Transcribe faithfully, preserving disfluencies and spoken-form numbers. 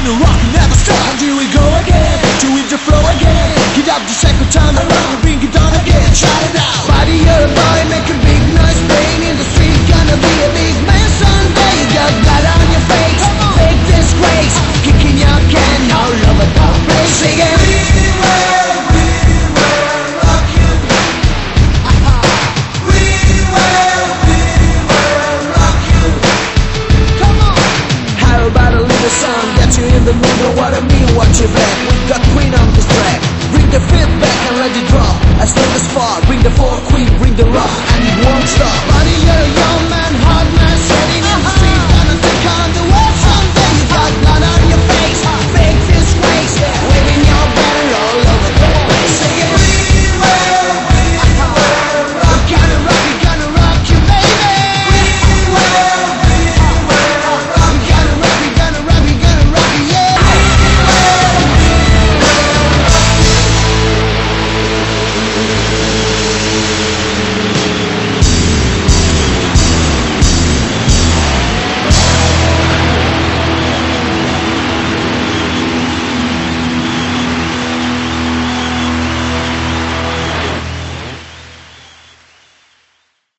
on the rock, never stop until we go again. To hit the flow again. Get up the second time around, bring it on again. Shout it out. Body, you're a boy, make a big noise, playing in the street. Gonna be a big man someday. You got blood on your face, big disgrace. Kicking your can all over the place. Sing it. We will, we will rock you. We will, we will rock you. Come on. How about a little song? Get you in the mood, know what I mean, what you back. Got Queen on this track. Bring the fifth back and let it drop. I stay the spot. Bring the fourth queen, bring the rock, and it won't stop. Buddy, you're a young man.